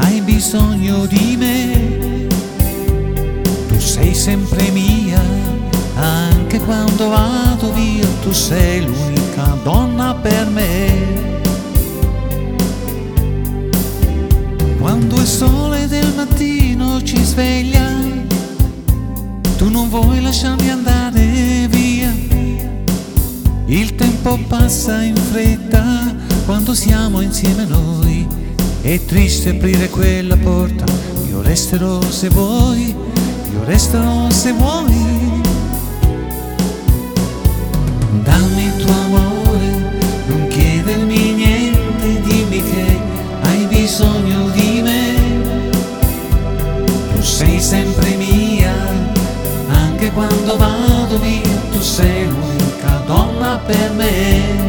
hai bisogno di me. Tu sei sempre mia, anche quando vado via, tu sei l'unica donna per me. Quando il sole del mattino ci sveglia, tu non vuoi lasciarmi andare via. Il tempo passa in fretta quando siamo insieme noi. È triste aprire quella porta, io resterò se vuoi, io resterò se vuoi. Dammi il tuo amore, non chiedermi niente, dimmi che hai bisogno di me. Tu sei sempre mia, anche quando vado via, tu sei l'unica donna per me.